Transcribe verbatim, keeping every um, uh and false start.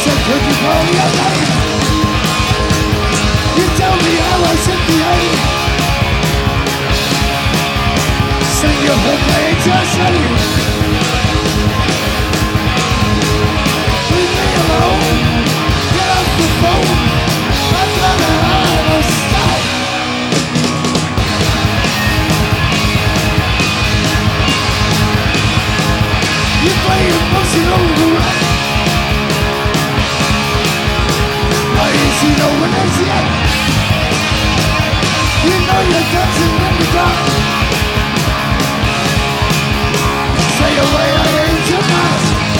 said, could you call me a name? You tell me how I should behave. Sing your hook, I ain't your slave.